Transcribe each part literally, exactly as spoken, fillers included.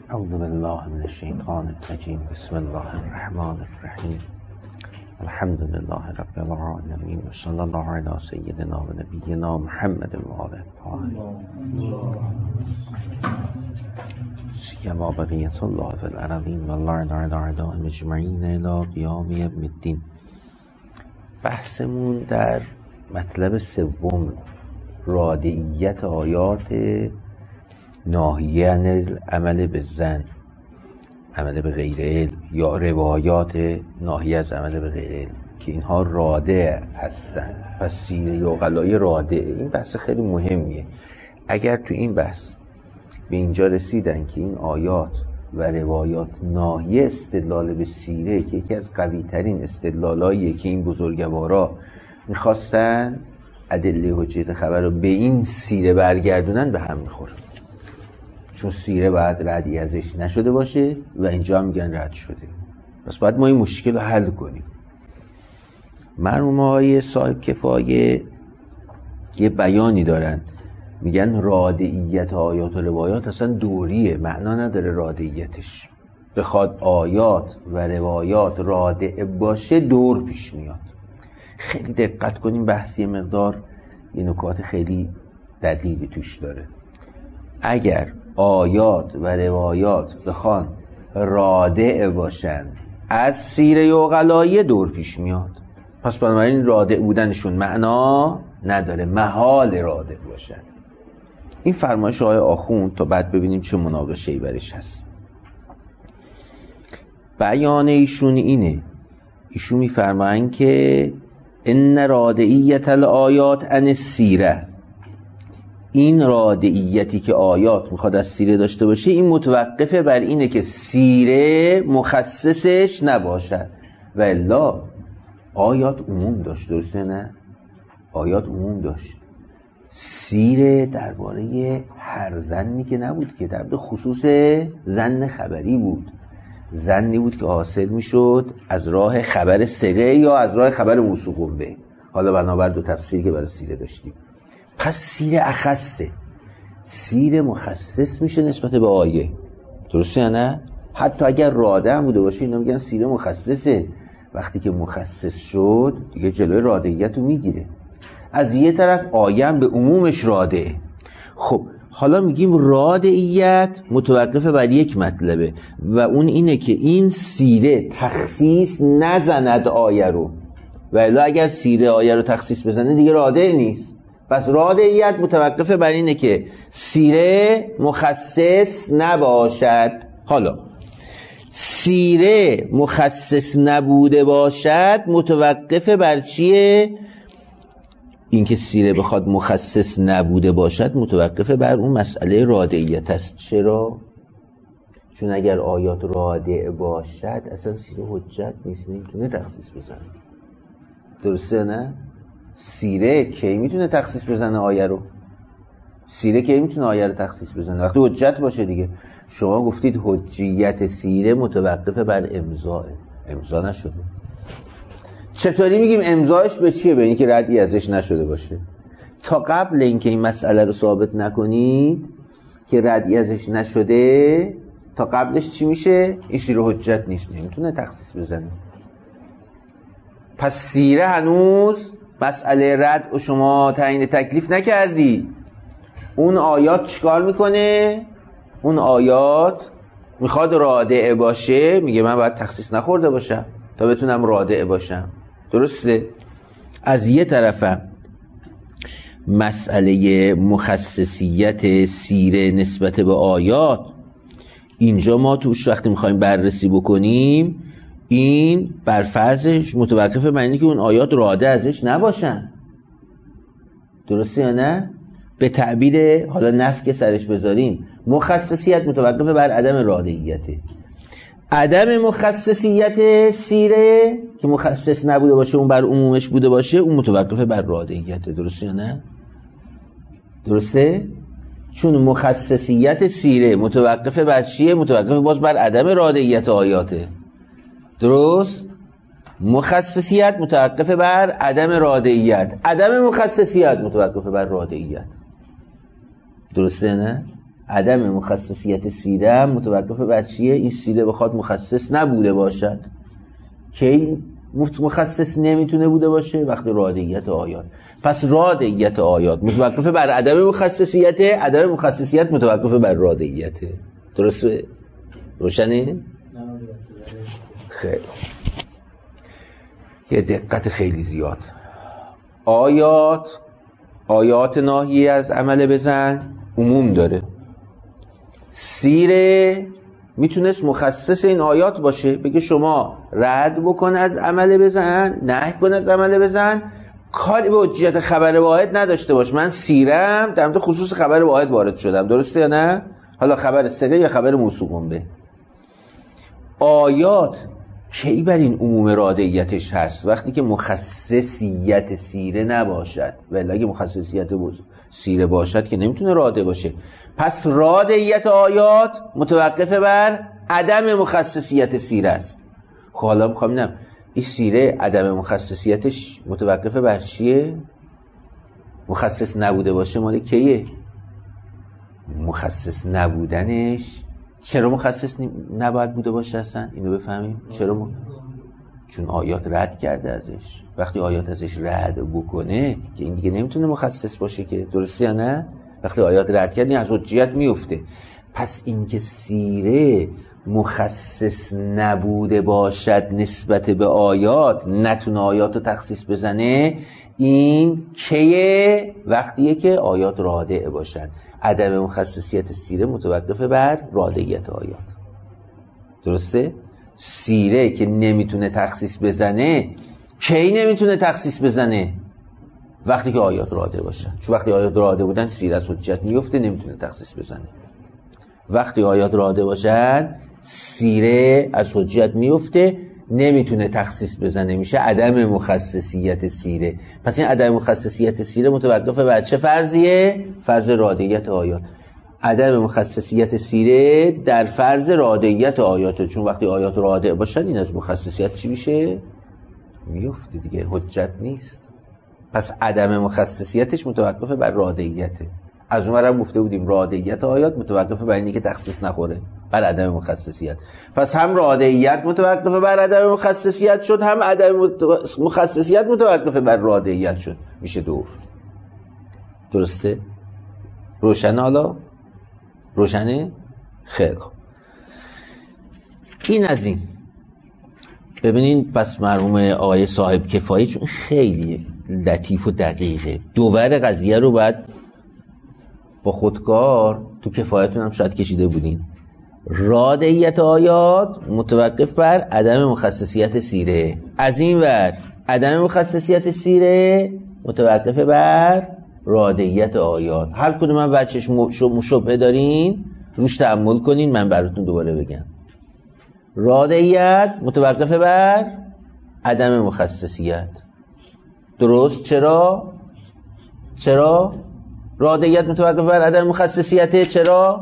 اعوذ بالله من الشیطان الرجیم. بسم الله الرحمن الرحیم. الحمد لله رب العالمین و صلی الله علی سیدنا و نبینا محمد و آله الطاهرین سیما بقیة الله فی الارضین و اللعن علی اعدائهم اجمعین الی قیام یوم الدین. بحثمون در مطلب سوم، رادعیت آیات ناهیه عن العمل بالظن، عمل به غیر علم، یا روایات ناهیه از عمل به غیر علم که اینها رادع هستن. پس سیره عقلای رادع، این بحث خیلی مهمیه. اگر تو این بحث به اینجا رسیدن که این آیات و روایات ناهیه استدلال به سیره که یکی از قوی ترین استدلالاییه که این بزرگوارا میخواستن ادله حجیت خبر رو به این سیره برگردونن، به هم میخوره. چون سیره باید ردی ازش نشده باشه و اینجا هم میگن رد شده. پس باید ما این مشکل رو حل کنیم. مرحومای صاحب کفایه یه بیانی دارن، میگن رادعیت آیات و روایات اصلا دوریه، معنا نداره رادعیتش. بخواد آیات و روایات رادع باشه دور پیش میاد. خیلی دقت کنیم، بحثی مقدار یه نکات خیلی دقیقی توش داره. اگر آیات و روایات بخوان رادع باشن از سیره عقلای دور پیش میاد. پس بنابراین رادع بودنشون معنا نداره، محال رادع باشن. این فرمایش آقای آخوند تا بعد ببینیم چه مناقشه‌ای برش هست. بیان ایشون اینه، ایشون میفرمایند که ان رادعیت الآیات عن السیره، این رادعیتی که آیات میخواد از سیره داشته باشه این متوقفه بر اینه که سیره مخصصش نباشد. و الا آیات عموم داشت، درسته نه؟ آیات عموم داشت. سیره درباره هر ظنی که نبود که، در خصوص ظن خبری بود. ظنی بود که حاصل میشد از راه خبر ثقه یا از راه خبر موثوق به. حالا بنابر دو تفسیر که برای سیره داشتیم. پس سیره اخصه، سیره مخصص میشه نسبت به آیه، درسته یا نه؟ حتی اگر راده هم بوده باشه اینا میگن سیره مخصصه. وقتی که مخصص شد دیگه جلوی رادعیت رو میگیره. از یه طرف آیه هم به عمومش راده. خب حالا میگیم رادعیت متوقفه بر یک مطلبه و اون اینه که این سیره تخصیص نزند آیه رو، و الا اگر سیره آیه رو تخصیص بزنه دیگه رادع نیست. پس رادعیت متوقفه بر اینه که سیره مخصص نباشد. حالا سیره مخصص نبوده باشد متوقفه بر چیه؟ اینکه سیره بخواد مخصص نبوده باشد متوقفه بر اون مسئله رادعیت است. چرا؟ چون اگر آیات رادع باشد اصلا سیره حجت نیست، نمیتونه تخصیص بزنه، درسته نه؟ سیره کی میتونه تخصیص بزنه آیه رو؟ سیره کی میتونه آیه رو تخصیص بزنه؟ وقتی حجت باشه دیگه. شما گفتید حجیت سیره متوقفه بر امضاه، امضا نشده. چطوری میگیم امضاش به چیه؟ به اینکه ردی ازش نشده باشه. تا قبل اینکه این مسئله رو ثابت نکنید که ردی ازش نشده، تا قبلش چی میشه؟ این سیره حجت نیست، نمیتونه تخصیص بزنه. پس سیره هنوز مسئله رد و شما تعیین تکلیف نکردی. اون آیات چیکار میکنه؟ اون آیات میخواد رادع باشه، میگه من باید تخصیص نخورده باشم تا بتونم رادع باشم، درسته؟ از یه طرف مسئله مخصصیت سیره نسبت به آیات، اینجا ما توش وقتی میخوایم بررسی بکنیم این بر فرضش متوقفه بر اینه که اون آیات رادع ازش نباشن، درسته یا نه؟ به تعبیر حالا نفی که سرش بذاریم، مخصصیت متوقفه بر عدم رادعیته. عدم مخصصیت سیره که مخصص نبوده باشه اون بر عمومش بوده باشه، اون متوقفه بر رادعیته، درسته یا نه؟ درسته؟ چون مخصصیت سیره متوقفه بر چیه؟ متوقفه باز بر عدم رادعیت آیاته، درست؟ مخصصیت متوقفه بر عدم رادعیت، عدم مخصصیت متوقفه بر رادعیت، درسته نه؟ عدم مخصصیت سیره هم متوقف بر چیه؟ این سیره بخواد مخصص نبوده باشد. کی مخصص نمیتونه بوده باشه؟ وقتی رادیت آیات. پس رادیت آیات متوقف بر عدم مخصصیت، عدم مخصصیت متوقف بر رادیت. درسته؟ روشنه؟ خیلی یه دقت خیلی زیاد. آیات آیات ناهی از عمل بزن عموم داره. سیره میتونست مخصص این آیات باشه، بگه شما رد بکن از عمل بزن، نهی کن از عمل بزن، کاری به حجیت خبر واحد نداشته باش. من سیرم در مورد خصوص خبر واحد وارد شدم، درسته یا نه؟ حالا خبر صله یا خبر موصوف به. آیات کی بر این عموم رادیتش هست؟ وقتی که مخصصیت سیره نباشد. ولی اگه مخصصیت سیره باشد که نمیتونه راده باشه. پس رادیت آیات متوقف بر عدم مخصصیت سیره است. خب حالا میخوام ببینم این سیره عدم مخصصیتش متوقف بر چیه؟ مخصص نبوده باشه مال کیه؟ مخصص نبودنش چرا مخصص نباید بوده باشه اصلا؟ اینو بفهمیم. چرا م... چون آیات رد کرده ازش. وقتی آیات ازش رد بکنه که این دیگه نمیتونه مخصص باشه که، درسته یا نه؟ وقتی آیات رد کرد این از حجیت میفته. پس اینکه سیره مخصص نبوده باشد نسبت به آیات، نتونه آیات رو تخصیص بزنه، این کیه؟ وقتیه که آیات رادع باشد. عدم مخصصیت سیره متوقف بر رادعیت آیات. درسته؟ سیره که نمیتونه تخصیص بزنه، کی نمیتونه تخصیص بزنه؟ وقتی که آیات رادع باشن. چون وقتی آیات رادع بودن سیره از حجیت میفته، نمیتونه تخصیص بزنه. وقتی آیات رادع باشن سیره از حجیت میفته، نمیتونه تخصیص بزنه، میشه عدم مخصصیت سیره. پس این عدم مخصصیت سیره متوقف بر چه فرضیه؟ فرض رادعیت آیات. عدم مخصصیت سیره در فرض رادعیت آیات، چون وقتی آیات رادع باشن این از مخصصیت چی میشه؟ میفته دیگه، حجت نیست. پس عدم مخصصیتش متوقف بر رادعیته. از اون هم گفته بودیم رادعیت آیات متوقف بر اینی که تخصیص نخوره، بر عدم مخصصیت. پس هم رادعیت متوقف بر عدم مخصصیت شد، هم عدم مخصصیت متوقف بر رادعیت شد، میشه دور. درسته؟ روشنه؟ حالا روشنه؟ خیلی خوب. این از این. ببینین پس مرحوم آقای صاحب کفایی چون خیلی لطیف و دقیقه، دوباره قضیه رو باید با خودکار تو کفایتون هم شاید کشیده بودین. رادعیت آیات متوقف بر عدم مخصصیت سیره، از این ور عدم مخصصیت سیره متوقف بر رادعیت آیات. هر کدوم من بچهش مشابه دارین روش تأمل کنین، من براتون دوباره بگم. رادعیت متوقف بر عدم مخصصیت. درست؟ چرا؟ چرا؟ رادعیت متوقف بر عدم مخصصیته. چرا؟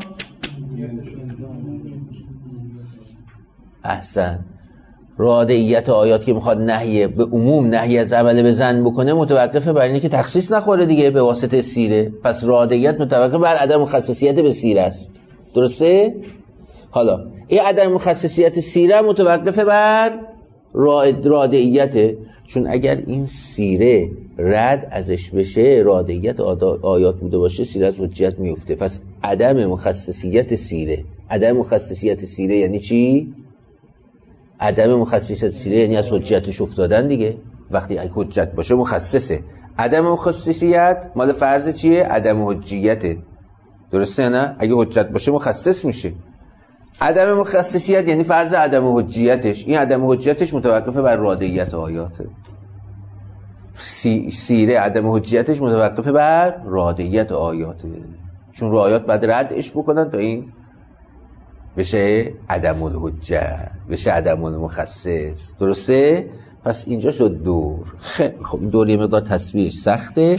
احسن. رادعیت آیات که میخواد نهی به عموم نهی از عمل به زن بکنه متوقف بر اینه که تخصیص نخوره دیگه به واسطه سیره. پس رادعیت متوقف بر عدم مخصصیت به سیره است. درسته؟ حالا این عدم مخصصیت سیره متوقف بر رادعیته، چون اگر این سیره رد ازش بشه، رادعیت آیات بوده باشه، سیره از حجیت میفته. پس عدم مخصصیت سیره، عدم مخصصیت سیره یعنی چی؟ عدم مخصصیت سیره یعنی از حجیتش افتادن دیگه. وقتی اگه حجت باشه مخصصه. عدم مخصصیت مال فرض چیه؟ عدم حجیته. درسته نه؟ اگه حجت باشه مخصص میشه. عدم مخصصیت یعنی فرض عدم حجیتش. این عدم حجیتش متوقف بر رادعیت آیاته. سی، سیره عدم حجیتش متوقف بر رادعیت آیاته، چون رعایات بعد ردش بکنن تا این بشه عدم الحجه، بشه عدم المخصص. درسته؟ پس اینجا شد دور. خیلی خب این دور یه مقدار تصویرش سخته.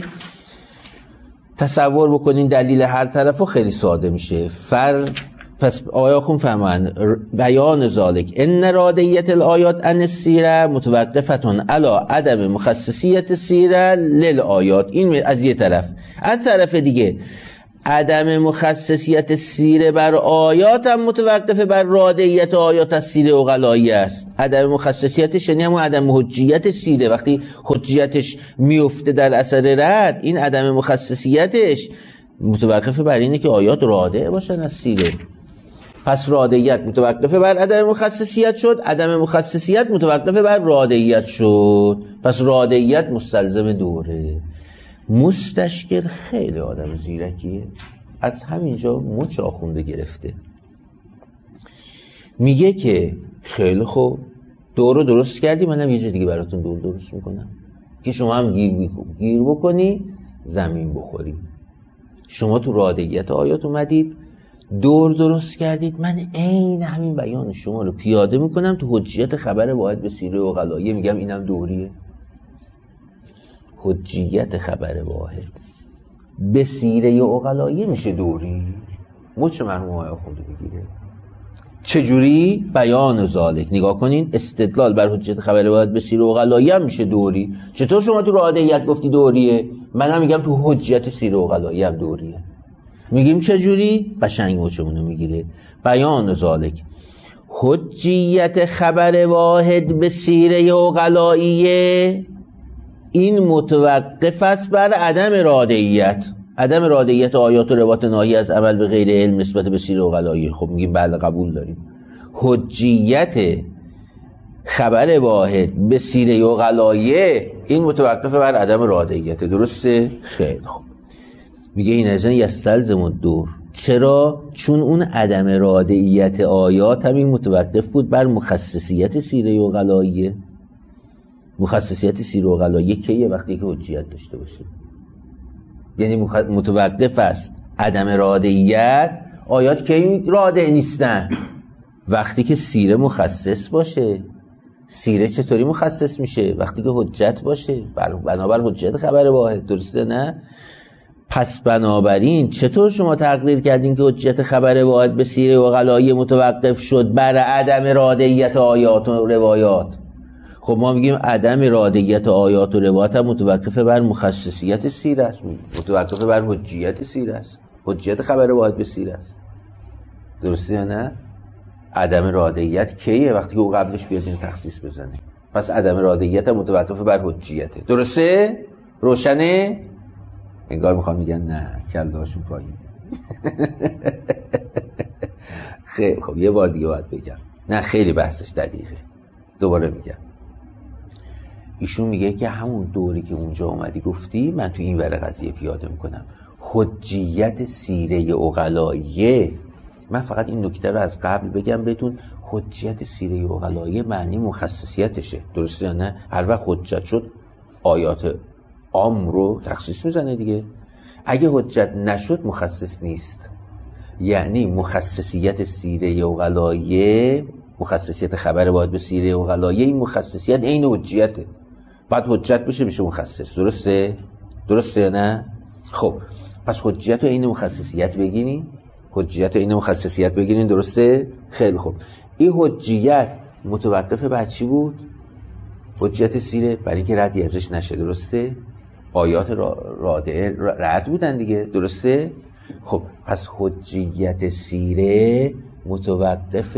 تصور بکنین دلیل هر طرفو خیلی ساده میشه. فر پس آیا خون فهمن بیان ذالک ان رادعیت الآیات عن السیره متوقفتون علی عدم مخصصیت سیره للآیات. این از یه طرف. از طرف دیگه عدم مخصصیت سیره بر آیات هم متوقف بر رادعیت آیات از سیره عقلایی است. عدم مخصصیتش یعنی همون عدم حجیت سیره، وقتی حجیتش میفته در اثر رد، این عدم مخصصیتش متوقف بر اینه که آیات رادع باشن از سیره. پس رادعیت متوقف بر عدم مخصصیت شد، عدم مخصصیت متوقف بر رادعیت شد. پس رادعیت مستلزم دوره. مستشکل خیلی آدم زیرکیه، از همینجا مچ آخونده گرفته. میگه که خیلی خوب دور رو درست کردی، منم یه جا دیگه براتون دور درست میکنم که شما هم گیر, گیر بکنی زمین بخوری. شما تو رادعیت آیات اومدید دور درست کردید، من عین همین بیان شما رو پیاده میکنم تو حجیت خبر واحد به سیره عقلایی، میگم اینم دوریه. حجیت خبر واحد به سیره عقلایی میشه دوری؟ مچ مرحوم آقای خونده بگیره. چجوری؟ بیان ذالک. نگاه کنین، استدلال بر حجیت خبر واحد به سیره عقلایی هم میشه دوری. چطور شما تو رادعیت گفتی دوریه، منم میگم تو حجیت سیره عقلایی هم دوریه. میگیم چجوری؟ قشنگ مچمونو میگیره. بیان ذالک، حجیت خبر واحد به سیره عقلایی این متوقف است بر عدم رادعیت. عدم رادعیت آیات و روایات ناهی از عمل به غیر علم نسبت به سیره عقلایی. خب میگیم بله قبول داریم. حجیت خبر واحد به سیره عقلایی این متوقف بر عدم رادعیت. درسته؟ خیلی خوب. میگه این ازن یستلزم الدور. چرا؟ چون اون عدم رادعیت آیات هم این متوقف بود بر مخصصیت سیره عقلایی. مخصصیت سیره عقلایی کیه؟ وقتی که حجیت داشته باشه. یعنی متوقف است عدم رادعیت آیات کی رادع نیستن؟ وقتی که سیره مخصص باشه. سیره چطوری مخصص میشه؟ وقتی که حجت باشه، بنابر حجت خبر واحد. درسته نه؟ پس بنابراین چطور شما تقریر کردین که حجت خبر واحد به سیره عقلایی متوقف شد بر عدم رادعیت آیات و روایات؟ خب ما میگیم عدم رادعیت آیات و روایات هم متوقف بر مخصصیت سیره است، متوقف بر حجیت سیره است، حجیت خبر واحد به سیره است. درسته یا نه؟ عدم رادعیت کیه؟ وقتی که او قبلش بیاد این تخصیص بزنه. پس عدم رادعیت هم متوقف بر حجیته. درسته؟ روشنه؟ انگار میخوان میگن نه کلهاشون پایینه. خیلی خب یه بار دیگه باید بگم، نه خیلی بحثش دقیقه. دوباره میگم، ایشون میگه که همون دوری که اونجا اومدی گفتی من تو این ور قضیه پیاده میکنم. حجیت سیره عقلایی، من فقط این نکته رو از قبل بگم بهتون، حجیت سیره عقلایی معنی مخصصیتشه. درسته یا نه؟ هر وقت حجت شد آیات عام رو تخصیص میزنه دیگه. اگه حجت نشد مخصص نیست. یعنی مخصصیت سیره عقلایی، مخصصیت خبر واحد به سیره عقلایی، این مخصصیت عین حجیته. بعد حجت بشه بشه مخصص. درسته؟ درسته یا نه؟ خب پس حجیت رو عین مخصصیت بگیرین، حجیت رو عین مخصصیت بگیرین. درسته؟ خیلی خوب. این حجیت متوقف بر چی بود؟ حجیت سیره برای اینکه ردی ازش نشه. درسته؟ آیات رادعه رد بودن دیگه. درسته؟ خب پس حجیت سیره متوقف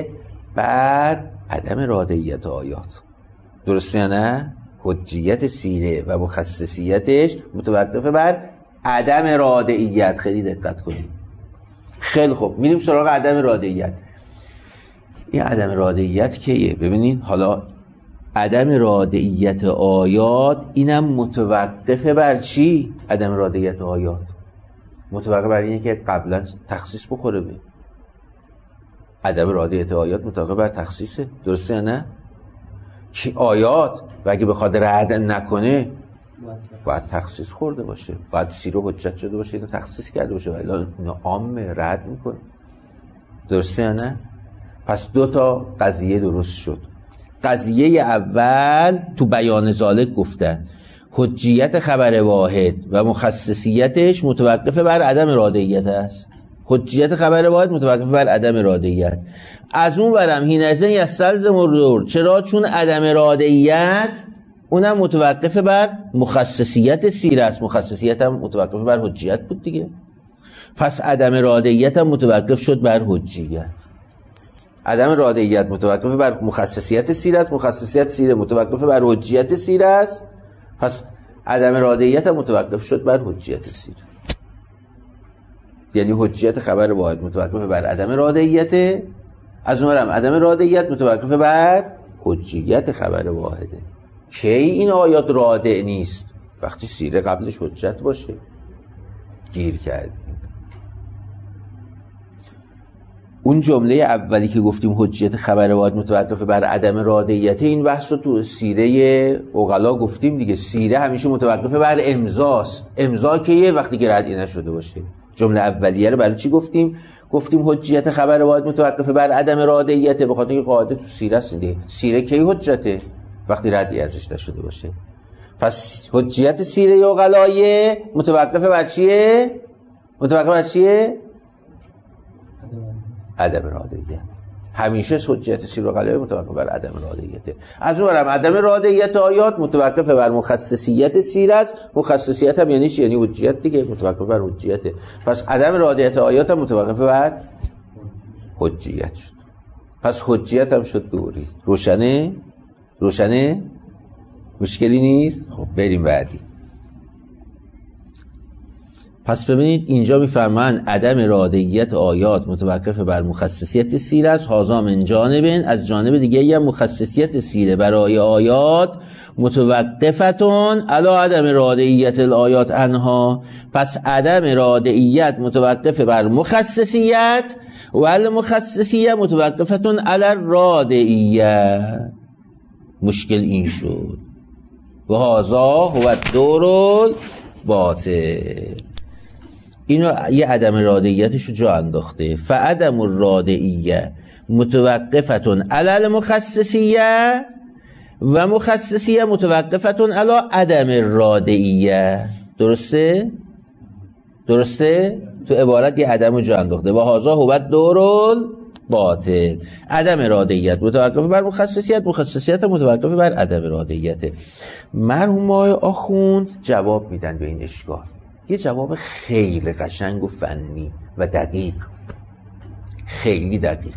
بر عدم رادعیت آیات. درسته یا نه؟ حجیت سیره و مخصصیتش متوقف بر عدم رادعیت. خیلی دقت کنید. خیلی خوب، میریم سراغ عدم رادعیت. این عدم رادعیت کیه؟ ببینین حالا عدم رادعیت آیات اینم متوقف بر چی؟ عدم رادعیت آیات متوقف بر اینه که قبلا تخصیص بخوره به عدم رادعیت آیات، متوقف بر تخصیصه. درسته یا نه؟ که آیات و اگه بخواد رد نکنه باید تخصیص خورده باشه، باید سیره حجت شده باشه، اینو تخصیص کرده باشه، ولی اینو عام رد میکنه. درسته یا نه؟ پس دو تا قضیه درست شد. قضیه اول تو بیان ذالک گفتن حجیت خبر واحد و مخصصیتش متوقف بر عدم رادعیت است. حجیت خبر واحد متوقف بر عدم رادعیت. از اون برم هینزن یستلزم الدور. چرا؟ چون عدم رادعیت اونم متوقف بر مخصصیت سیره است. مخصصیت هم متوقف بر حجیت بود دیگه. پس عدم رادعیت هم متوقف شد بر حجیت. عدم رادعیت متوقف بر مخصصیت سیره است، مخصصیت سیره متوقف بر حجیت سیره است، پس عدم رادعیت هم متوقف شد بر حجیت سیره. یعنی حجیت خبر واحد متوقف بر عدم رادعیت، از اون هم عدم رادعیت متوقف بر حجیت خبر واحده. کی این آیات رادع نیست؟ وقتی سیره قبلش حجت باشه. گیر کردیم. اون جمله اولی که گفتیم حجیت خبر واحد متوقف بر عدم رادعیت، این بحث رو تو سیره عقلا گفتیم دیگه. سیره همیشه متوقف بر امضاست. امضا کیه؟ وقتی که ردی نشده باشه. جمله اولیه رو برای چی گفتیم؟ گفتیم حجیت خبر واحد متوقف بر عدم رادعیت، به خاطر اینکه قاعده تو سیره است دیگه. سیره کی حجته؟ وقتی ردی ازش نشده باشه. پس حجیت سیره عقلایه متوقف بر چیه؟ متوقف بر چیه؟ عدم رادعیت. همیشه حجیت سیره عقلایه متوقف بر عدم رادعیت. از اونورم عدم رادعیت آیات متوقف بر مخصصیت سیره است. مخصصیت هم یعنی چی؟ یعنی حجیت دیگه، متوقف بر حجیت. پس عدم رادعیت آیات هم متوقف بر حجیت شد. پس حجیت هم شد دوری. روشنه؟ روشنه؟ مشکلی نیست؟ خب بریم بعدی. پس ببینید اینجا میفرمایند عدم رادعیت آیات متوقف بر مخصصیت سیره است. هذا من جانبین، از جانب دیگه هم مخصصیت سیره برای آیات متوقفتون علی عدم رادعیت الآیات عنها. پس عدم رادعیت متوقف بر مخصصیت و المخصصیه متوقفتون علی الرادعیه. مشکل این شد. و هذا هو الدور الباطل. اینو یه عدم رادعیتش رو جا انداخته. فعدم الرادعیه متوقفتون علی المخصصیه و مخصصیه متوقفتون علی عدم الرادعیه. درسته؟ درسته؟ تو عبارت یه عدم رو جا انداخته. و هذا هو الدور الباطل. عدم رادعیت متوقف بر مخصصیت، مخصصیت متوقف بر عدم رادعیت. مرحوم آقای آخوند جواب میدن به این اشکال. یه جواب خیلی قشنگ و فنی و دقیق، خیلی دقیق.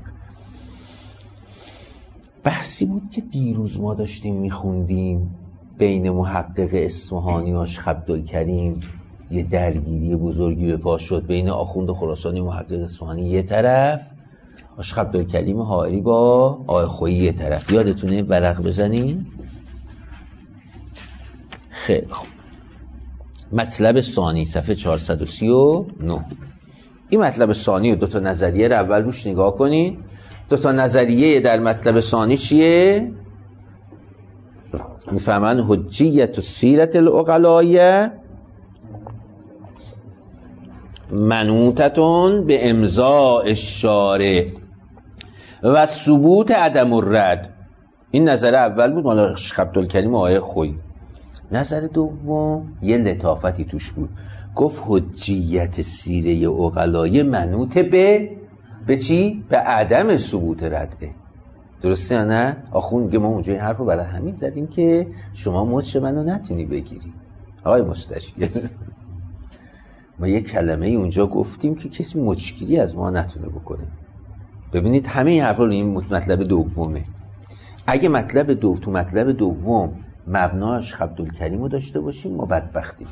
بحثی بود که دیروز ما داشتیم میخوندیم بین محقق اصفهانی و عبدالکریم. یه درگیری بزرگی به پا شد بین آخوند خراسانی و محقق اصفهانی یه طرف، عاشق عبدالکریم حائری با آقای خویی یه طرف. یادتونه؟ ورق بزنیم. خیلی خوب. مطلب ثانی صفحه چهارصد و سی و نه. این مطلب ثانی و دو تا نظریه رو اول روش نگاه کنین. دو تا نظریه در مطلب ثانی چیه؟ میفهمن حجیت سیرت العقلایه منوطتون به امضاء الشارع و ثبوت عدم الرد. این نظر اول بود مال عبدالکریم و آقای خویی. نظر دوم یه لطافتی توش بود. گفت حجیت سیره عقلایه منوط به به چی؟ به عدم ثبوت رده. درسته یا نه؟ آخون میگه ما اونجا این حرف رو برای همین زدیم که شما مچ منو نتونی بگیری. آقای مستشفی ما یه کلمه اونجا گفتیم که کسی مچگیری از ما نتونه بکنه. ببینید همه این حرف رو این مطلب دومه. اگه مطلب دو تو مطلب دوم مبناش عبدالکریم رو داشته باشیم ما بدبختیم.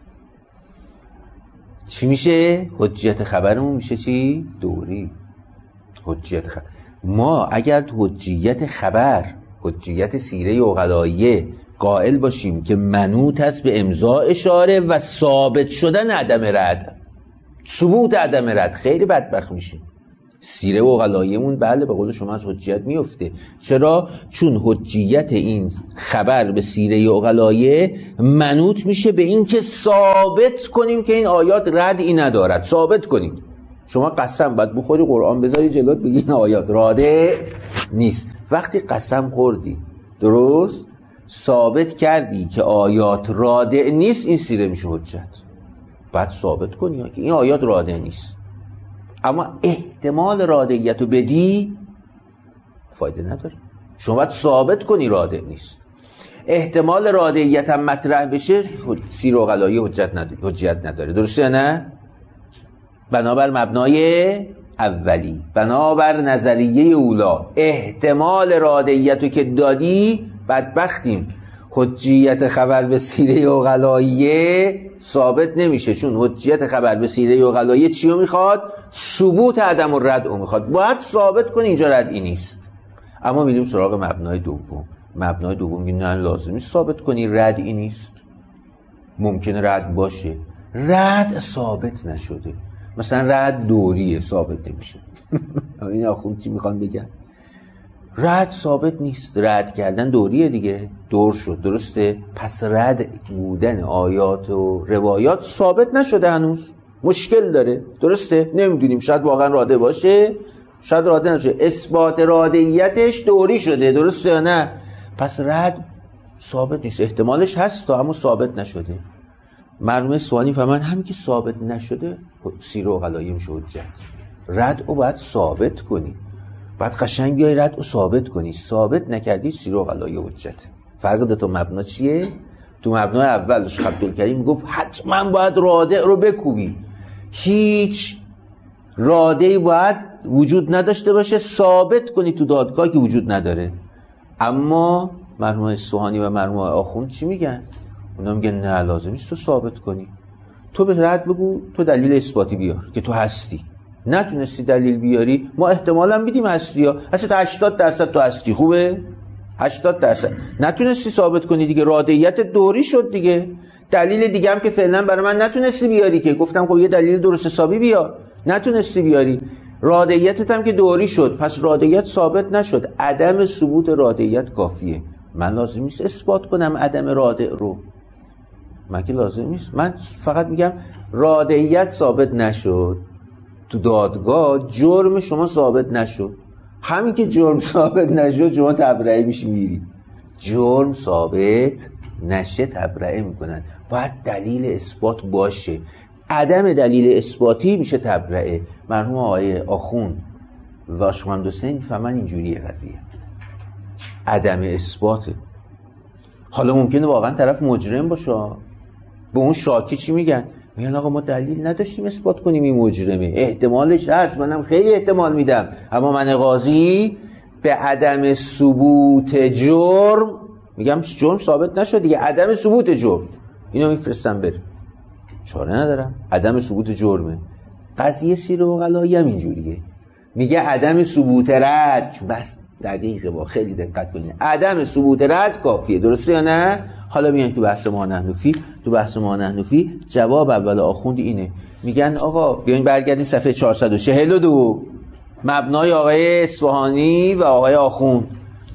چی میشه؟ حجیت خبرمون میشه چی؟ دوری. حجیت خبر. ما اگر حجیت خبر، حجیت سیره عقلایه قائل باشیم که منوط است به امضاء اشاره و ثابت شدن عدم رد، ثبوت عدم رد، خیلی بدبخت میشیم. سیره و عقلایه‌مون بله به قول شما از حجیت میفته. چرا؟ چون حجیت این خبر به سیره عقلایه منوط میشه به این که ثابت کنیم که این آیات ردی ندارد. ثابت کنیم. شما قسم باید بخوری قرآن بذاری جلوت بگی این آیات راده نیست. وقتی قسم خوردی درست ثابت کردی که آیات راده نیست، این سیره میشه حجت. بعد ثابت کنی که این آیات راده نیست. اما احتمال رادعیت رو بدی فایده نداره. شما باید ثابت کنی راده نیست. احتمال رادعیت هم مطرح بشه سیره عقلایه حجت نداره، حجت نداره. درسته یا نه؟ بنابر مبنای اولی، بنابر نظریه اولا، احتمال رادعیت رو که دادی بدبختیم. حجیت خبر به سیره عقلاییه ثابت نمیشه، چون حجیت خبر به سیره عقلاییه چی رو میخواد؟ ثبوت عدم و رد رو میخواد. باید ثابت کنی اینجا ردعی نیست. اما میریم سراغ مبنای دوم. مبنای دوم میگه نه لازمی ثابت کنی ردعی نیست، ممکنه رد باشه. رد ثابت نشده، مثلا رد دوریه ثابت نمیشه. این آخوند چی میخوان بگن؟ رد ثابت نیست، رد کردن دوریه دیگه، دور شد، درسته؟ پس رد بودن آیات و روایات ثابت نشده هنوز، مشکل داره، درسته؟ نمیدونیم، شاید واقعا راده باشه، شاید راده نشه. اثبات رادعیتش دوری شده، درسته یا نه؟ پس رد ثابت نیست، احتمالش هست تا اما ثابت نشده. مرحوم اصفهانی فرمان همین که ثابت نشده سیره عقلاییه میشه حجت. رد رو باید ثابت کنی، باید قشنگ بیای رد رو ثابت کنی. ثابت نکردی سیره عقلاییه حجت. فرق دو تا مبنا چیه؟ تو مبنای اول شیخ عبدالکریم گفت حتما باید رادع رو بکوبی، هیچ رادعی باید وجود نداشته باشه، ثابت کنی تو دادگاه که وجود نداره. اما مرحوم اصفهانی و مرحوم آخوند چی میگن؟ اونا میگن نه لازم نیست تو ثابت کنی، تو به رد بگو تو دلیل اثباتی بیار که تو هستی. نتونستی دلیل بیاری، ما احتمالاً میدیم هستی ها، اصلا هشتاد درصد تو هستی، خوبه؟ هشتاد درصد نتونستی ثابت کنی دیگه، رادعیت دوری شد دیگه. دلیل دیگه هم که فعلا برای من نتونستی بیاری، که گفتم خب یه دلیل درست حسابی بیار، نتونستی بیاری. رادعیتت هم که دوری شد، پس رادعیت ثابت نشد. عدم ثبوت رادعیت کافیه. من لازم نیست اثبات کنم عدم رادع رو، من که لازم نیست، من فقط میگم رادعیت ثابت نشد تو دادگاه، جرم شما ثابت نشد. همین که جرم ثابت نشد شما تبرئه میشی میری. جرم ثابت نشه تبرئه میکنن، باید دلیل اثبات باشه. عدم دلیل اثباتی میشه تبرئه. مرحوم آقای آخوند و آشمند حسین فهمن اینجوریه قضیه، عدم اثباته. حالا ممکنه واقعا طرف مجرم باشه، به اون شاکی چی میگن؟ میگن آقا ما دلیل نداشتیم اثبات کنیم این مجرمه، احتمالش هست، منم خیلی احتمال میدم، اما من قاضی به عدم ثبوت جرم میگم جرم ثابت نشد دیگه، عدم ثبوت جرم اینو میفرستم بره، چاره ندارم، عدم ثبوت جرمه. قضیه سیره عقلاییه هم اینجوریه، میگه عدم ثبوت رد، بس دقیقه با خیلی دقت کنید، عدم ثبوت رد کافیه، درسته یا نه؟ حالا میان تو بحث ما نحنفی، تو بحث ما نحنفی جواب اول آخوند اینه، میگن آقا بیاین برگردین صفحه چهارصد و چهل و دو، مبنای آقای اصفهانی و آقای آخوند.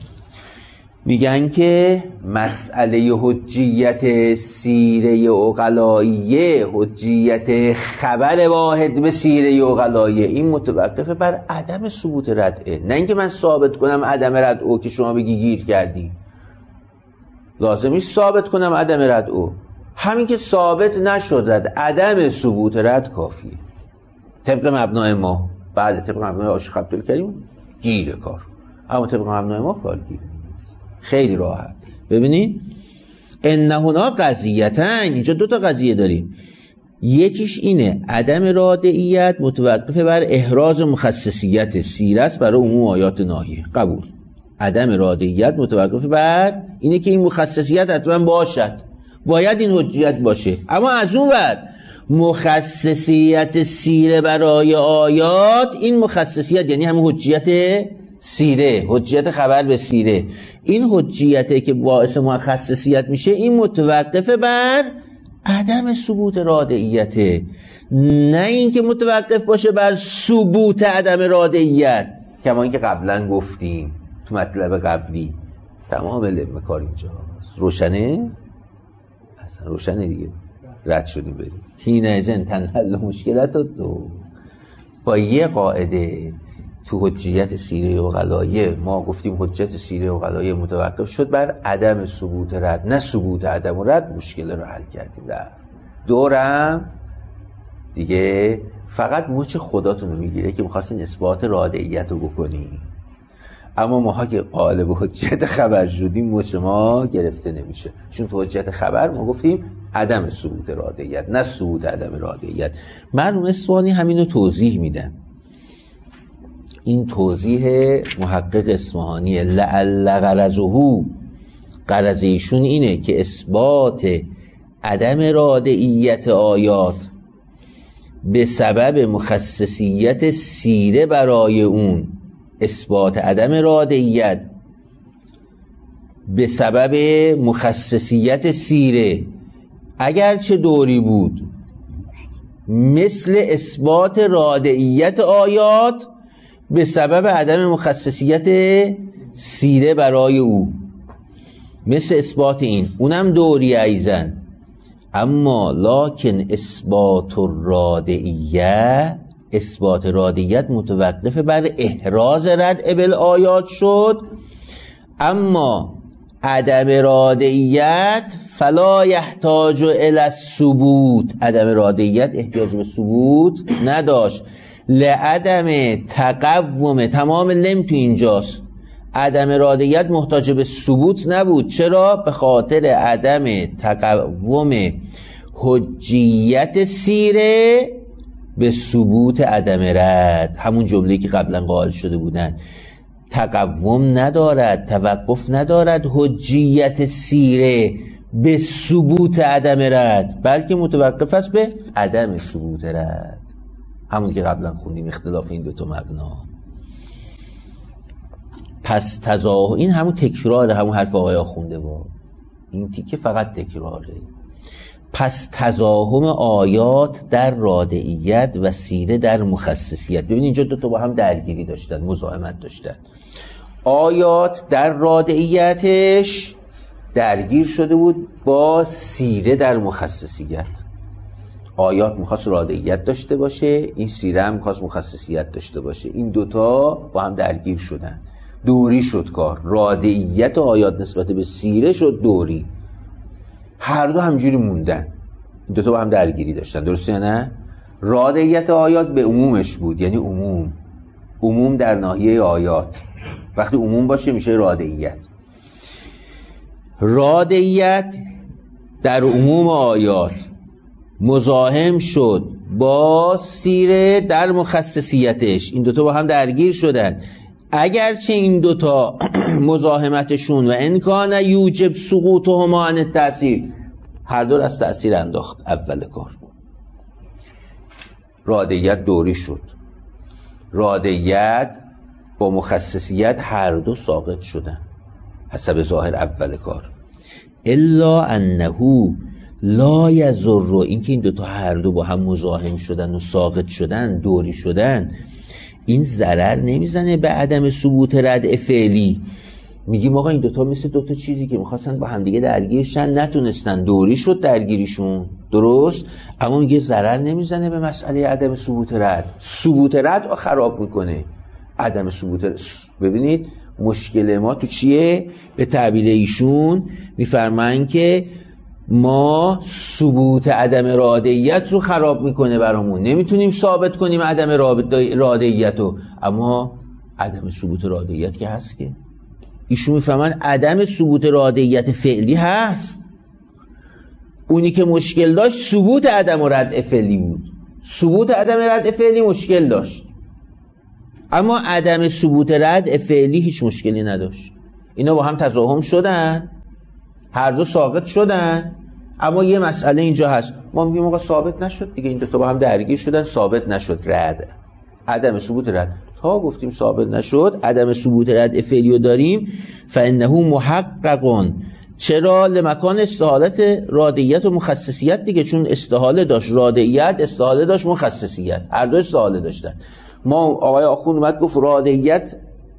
میگن که مسئله حجیت سیره عقلاییه، حجیت خبر واحد به سیره عقلاییه، این متوقفه بر عدم ثبوت ردعه، نه اینکه من ثابت کنم عدم ردعه که شما بگی گیر کردی. لازمی ثابت کنم عدم ردعه، همین که ثابت نشد رد، عدم ثبوت رد کافیه طبق مبنای ما. بله طبق مبنای شیخ عبدالکریم گیره کار، اما طبق مبنای ما کار گیره، خیلی راحت. ببینید ان هنا قضیتن، اینجا دو تا قضیه داریم، یکیش اینه عدم رادعیت متوقف بر احراز مخصصیت سیره است برای عموم آیات ناهیه، قبول. عدم رادعیت متوقف بر اینه که این مخصصیت حتما باشد، باید این حجیت باشه. اما از اون بعد مخصصیت سیره برای آیات، این مخصصیت یعنی همون حجیت سیره، حجیت خبر به سیره، این حجیته که باعث مخصصیت میشه، این متوقف بر عدم ثبوت رادعیته، نه اینکه متوقف باشه بر ثبوت عدم رادعیت، کما اینکه قبلا گفتیم تو مطلب قبلی. تمام علم کار اینجا روشنه، اصلا روشنه دیگه، رد شدیم بریم. حین ازن تنحل مشکلات تو با یه قاعده تو حجیت سیره عقلاییه، ما گفتیم حجیت سیره عقلاییه متوقف شد بر عدم ثبوت رد، نه ثبوت عدم رد، مشکل رو حل کردیم. رفت دورم دیگه، فقط مچ خداتون رو میگیره که میخواستین اثبات رادعیت رو بکنی. اما ما که قالب حجت خبر شدیم مش ما گرفته نمیشه، چون تو حجت خبر ما گفتیم عدم ثبوت رادعیت نه ثبوت عدم رادعیت. مرحوم اصفهانی همینو توضیح میدن. این توضیح محقق اصفهانی لعل غرضه، غرض ایشون اینه که اثبات عدم رادعیت آیات به سبب مخصصیت سیره برای اون، اثبات عدم رادعیت به سبب مخصصیت سیره اگرچه دوری بود، مثل اثبات رادعیت آیات به سبب عدم مخصصیت سیره برای او، مثل اثبات این، اونم دوری ایزن. اما لکن اثبات الرادعیه، اثبات رادعیت متوقف بر احراز ردع بالآیات شد، اما عدم رادعیت فلا یحتاج الی الثبوت، عدم رادعیت احتیاج به ثبوت نداشت. لعدم تقوم، تمام لم تو اینجاست، عدم رادعیت محتاج به ثبوت نبود. چرا؟ به خاطر عدم تقوم حجیت سیره به ثبوت عدم رد، همون جمله‌ای که قبلا قائل شده بودن. تقوم ندارد، توقف ندارد حجیت سیره به ثبوت عدم رد، بلکه متوقف است به عدم ثبوت رد، همون که قبلا خوندیم، اختلاف این دوتا مبنا. پس تظاهر، این همون تکراره، همون حرف آقای آخونده با این تیکه فقط تکراره. پس تزاحم آیات در رادعیت و سیره در مخصصیت. ببین اینجا دو تا با هم درگیری داشتن، مزاحمت داشتن. آیات در رادعیتش درگیر شده بود با سیره در مخصصیت. آیات میخواست رادعیت داشته باشه، این سیره هم میخواست مخصصیت داشته باشه. این دوتا با هم درگیر شدن، دوری شد کار. رادعیت آیات نسبت به سیره شد دوری، هر دو همجوری موندن. این دوتا با هم درگیری داشتن، درسته یا نه؟ رادعیت آیات به عمومش بود، یعنی عموم عموم در ناحیه آیات، وقتی عموم باشه میشه رادعیت. رادعیت در عموم آیات مزاحم شد با سیره در مخصصیتش، این دوتا با هم درگیر شدن. اگرچه این دوتا مزاحمتشون و امکان یوجب سقوطهما عن التأثیر، هر دو از تأثیر انداخت اول کار. رادعیت دوری شد، رادعیت با مخصصیت هر دو ساقط شدن حسب ظاهر اول کار. الا انه لا یضر، این که این دوتا هر دو با هم مزاحم شدن و ساقط شدن، دوری شدن، این ضرر نمیزنه به عدم ثبوت ردع فعلی. میگیم آقا این دوتا مثل دوتا چیزی که میخواستن با هم دیگه درگیرشن، نتونستن، دوری شد درگیریشون، درست؟ اما میگه ضرر نمیزنه به مسئله عدم ثبوت رد. ثبوت رد خراب میکنه، عدم ثبوت. ببینید مشکل ما تو چیه؟ به تعبیر ایشون میفرمایند که ما ثبوت عدم رادعیت رو خراب میکنه برامون، نمیتونیم ثابت کنیم عدم رادعیت رو، اما عدم ثبوت رادعیت که هست. که ایشون میفهمن عدم ثبوت رادعیت فعلی هست، اونی که مشکل داشت ثبوت عدم ردع فعلی بود. ثبوت عدم ردع فعلی مشکل داشت، اما عدم ثبوت ردع فعلی هیچ مشکلی نداشت. اینا با هم تزاحم شدن، هر دو ساقط شدن، اما یه مسئله اینجا هست. ما میگیم آقا ثابت نشد دیگه، این دو تا با هم درگیر شدن، ثابت نشد رد، عدم ثبوت رد. تا گفتیم ثابت نشد، عدم ثبوت رد فعلی رو داریم، فانه محقق. چرا؟ لمکان استحالت رادعیت و مخصصیت دیگه، چون استحاله داشت رادعیت، استحاله داشت مخصصیت، هر دو استحاله داشتن. ما آقای آخوند اومد گفت رادعیت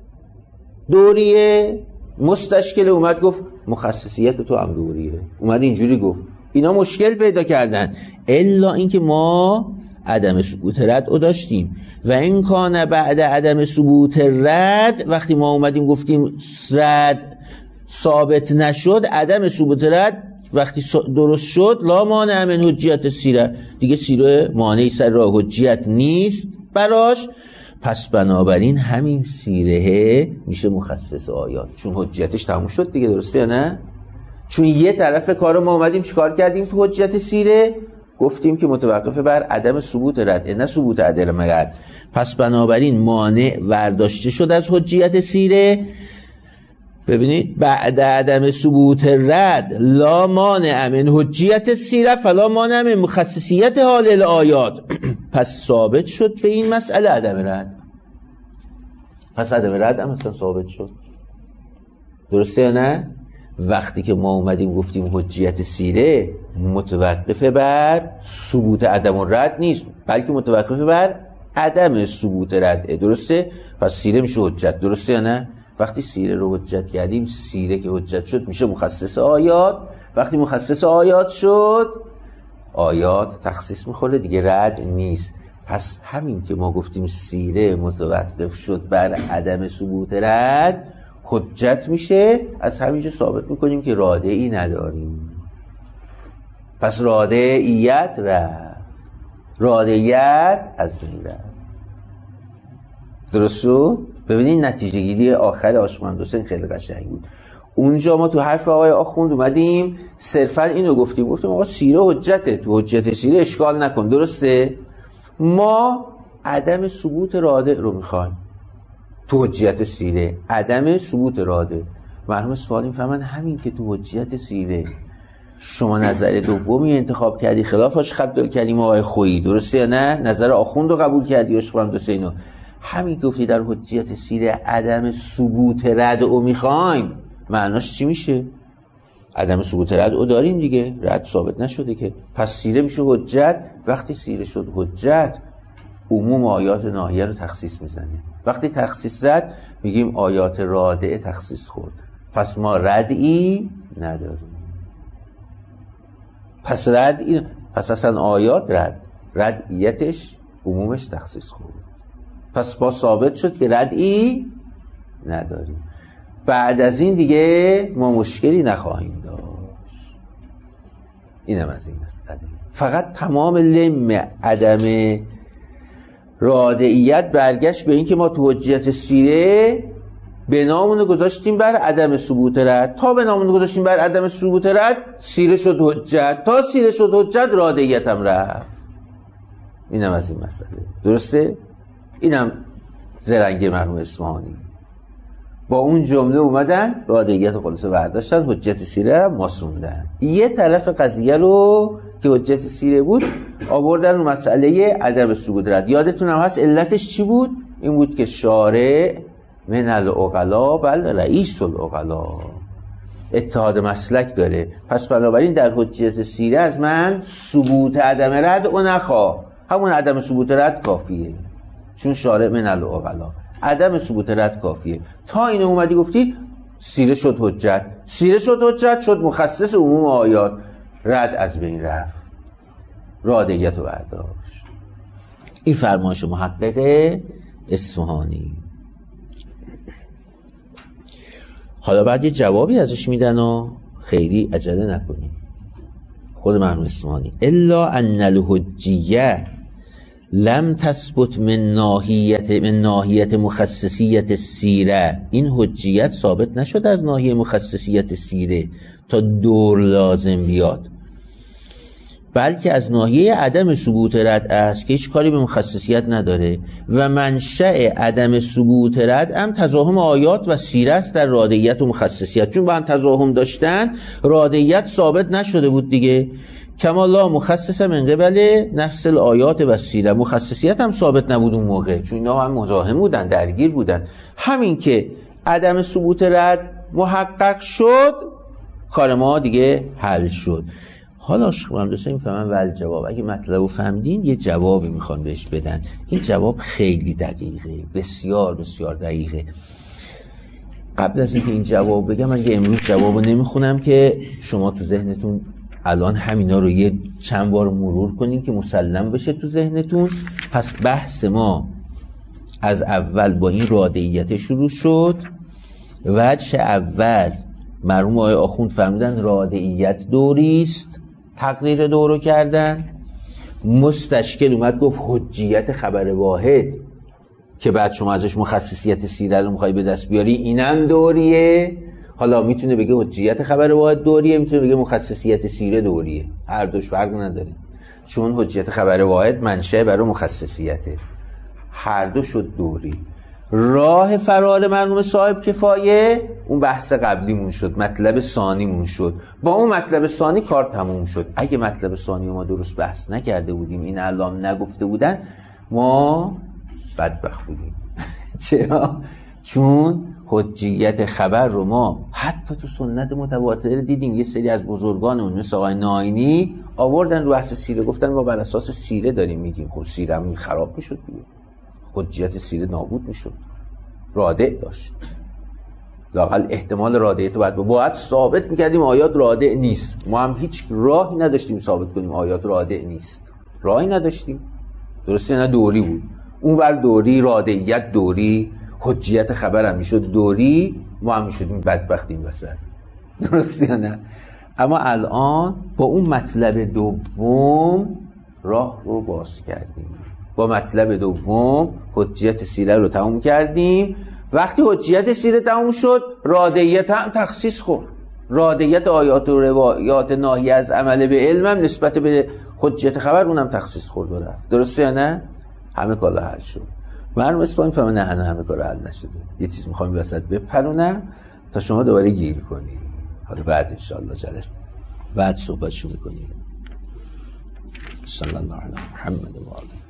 دوریه، مستشکل اومد گفت مخصصیت تو هم دوریه، اومد اینجوری گفت. اینا مشکل پیدا کردن، الا اینکه ما عدم ثبوت رد رو داشتیم. و این کان بعد عدم ثبوت رد، وقتی ما اومدیم گفتیم رد ثابت نشد، عدم ثبوت رد وقتی درست شد، لا مانع من حجیت سیره، دیگه سیره مانعی سر راه حجیت نیست براش. پس بنابراین همین سیره میشه مخصص آیات، چون حجیتش تموم شد دیگه، درسته یا نه؟ چون یه طرف کار ما اومدیم چیکار کردیم تو حجیت سیره؟ گفتیم که متوقف بر عدم ثبوت رد، نه ثبوت عدم رد. پس بنابراین مانع برداشته شد از حجیت سیره. ببینید بعد عدم ثبوت رد لا مانع من حجیت سیره فلا مانع من مخصصیت حال الآیات. پس ثابت شد به این مسئله عدم رد. پس عدم رد هم اصلا ثابت شد، درسته یا نه؟ وقتی که ما اومدیم گفتیم حجیت سیره متوقف بر ثبوت عدم و رد نیست، بلکه متوقف بر عدم ثبوت رد، درسته؟ پس سیره میشه حجت، درسته یا نه؟ وقتی سیره رو حجت کردیم، سیره که حجت شد میشه مخصص آیات. وقتی مخصص آیات شد، آیات تخصیص میخوره دیگه، رد نیست. پس همین که ما گفتیم سیره متوقف شد بر عدم ثبوت رد حجت میشه، از همینجا ثابت میکنیم که رادعی نداریم. پس رادعیت رد، رادعیت از بین رد. درست شد؟ ببینید نتیجه گیری آخر عاشقان حسین خیلی قشنگ بود. اونجا ما تو حرف آقای آخوند اومدیم صرفا اینو گفتیم، گفتیم آقا سیره حجته، تو حجت سیره اشکال نکن، درسته؟ ما عدم ثبوت رادع رو میخوایم تو حجیت سیره، عدم ثبوت رادع. مرحوم اصفهانی میفهمن همین که تو حجیت سیره شما نظر دومی انتخاب کردی، خلافش خط دل کلمه آقای خویی، درسته یا نه؟ نظر آخوند رو قبول کردی عاشقان حسینو. همین که گفتی در حجیت سیره عدم ثبوت رد رو میخوایم، معناش چی میشه؟ عدم ثبوت رد رو داریم دیگه، رد ثابت نشده که، پس سیره میشه حجت. وقتی سیره شد حجت، عموم آیات ناهیه رو تخصیص میزنه. وقتی تخصیص زد میگیم آیات رادعه تخصیص خورد، پس ما ردی نداریم. پس ردی، پس اصلا آیات رد، ردیتش عمومش تخصیص خورد، پس با ثابت شد که ردی نداریم. بعد از این دیگه ما مشکلی نخواهیم داشت. اینم از این مسئله. فقط تمام لم عدم رادعیت برگشت به این که ما تو حجیت سیره بنامونو گذاشتیم بر عدم ثبوت رد. تا بنامونو گذاشتیم بر عدم ثبوت رد، سیره شد حجت. تا سیره شد حجت، رادعیت هم رفت. اینم از این مسئله، درسته؟ اینم زرنگ مرحوم اصفهانی. با اون جمله اومدن رادعیت خلاصه برداشتن، حجت سیره هم ماسوندن. یه طرف قضیه رو که حجت سیره بود آوردن رو مسئله عدم ثبوت رد. یادتون هم هست علتش چی بود؟ این بود که شارع من العقلا بل رئیس العقلا، اتحاد مسلک داره. پس بنابراین در حجت سیره از من ثبوت عدم رد او نخواه، همون عدم ثبوت رد کافیه، چون شارع من العقلا، عدم ثبوت رد کافیه. تا اینو اومدی گفتی سیره شد حجت، سیره شد حجت، شد مخصص عموم آیات، رد از بین رفت، رادعیت رو برداشت. این فرمایش محقق اصفهانی. حالا بعد یه جوابی ازش میدن و خیلی عجله نکنیم. خود مرحوم اصفهانی الا ان الحجیه لم تثبت من ناحیت من ناحیت مخصصیت سیره. این حجیت ثابت نشد از ناحیه مخصصیت سیره تا دور لازم بیاد، بلکه از ناحیه عدم ثبوت رد است که هیچ کاری به مخصصیت نداره. و منشأ عدم ثبوت رد هم تزاحم آیات و سیره است در رادعیت و مخصصیت، چون با هم تزاحم داشتن رادعیت ثابت نشده بود دیگه. کما لا مخصص من قبل نفس الآیات و سیره، مخصصیت هم ثابت نبود اون موقع، چون اینا هم مزاحم بودن، درگیر بودن. همین که عدم ثبوت رد محقق شد، کار ما دیگه حل شد. حالا شما دوستان میفهمن ول جواب، اگه مطلب رو فهمیدین یه جوابی میخوان بهش بدن. این جواب خیلی دقیقه، بسیار بسیار دقیقه. قبل از اینکه این جواب بگم، من امروز جوابو نمیخونم که شما تو ذهنتون الان همینا رو یه چند بار مرور کنین که مسلم بشه تو ذهنتون. پس بحث ما از اول با این رادعیت شروع شد. وجه اول مرحوم آقای آخوند فرمودن رادعیت دوریست، تقریر دورو کردن. مستشکل اومد گفت حجیت خبر واحد که بعد شما ازش مخصصیت سیره رو میخوای به دست بیاری اینم دوریه. حالا میتونه بگه حجیت خبر واحد دوریه، میتونه بگه مخصصیت سیره دوریه، هر دوش فرق نداره، چون حجیت خبر واحد منشأ برای مخصصیته، هر دو شد دوری. راه فرار مرحوم صاحب کفایه اون بحث قبلیمون شد، مطلب ثانیمون شد. با اون مطلب ثانی کار تموم شد. اگه مطلب ثانی ما درست بحث نکرده بودیم، این علام نگفته بودن، ما بدبخت بودیم. چرا؟ چون حجیت خبر رو ما حتی تو سنت متواتر دیدیم. یه سری از بزرگانمون مثل آقای ناینی آوردن رو بحث سیره، گفتن ما بر اساس سیره داریم میگیم. خب سیره هم خراب میشد دیگه، حجیت سیره نابود میشد، رادع داشت، لااقل احتمال رادعیت رو باید باید ثابت میکردیم آیات رادع نیست. ما هم هیچ راهی نداشتیم ثابت کنیم آیات رادع نیست، راهی نداشتیم. درسته؟ نه دوری بود، اون ور دوری، رادعیت دوری، حجیت خبر هم میشد دوری، ما هم میشدیم بدبختیم وسط. درسته یا نه؟ اما الان با اون مطلب دوم راه رو باز کردیم، با مطلب دوم حجیت سیره رو تموم کردیم. وقتی حجیت سیره تموم شد، رادعیت هم تخصیص خورد. رادعیت آیات و روایات ناهی از عمل به علم هم نسبت به حجیت خبر اونم تخصیص خورد و رفت. درسته یا نه؟ همه کار حل شد. من اسپان فهمه نه نه همه کار حل نشده، یه چیز میخوام وسط بپرونم تا شما دوباره گیر کنی. حالا بعد انشاءالله جلسه بعد صحبتشو میکنیم. صلی الله علی محمد و آله.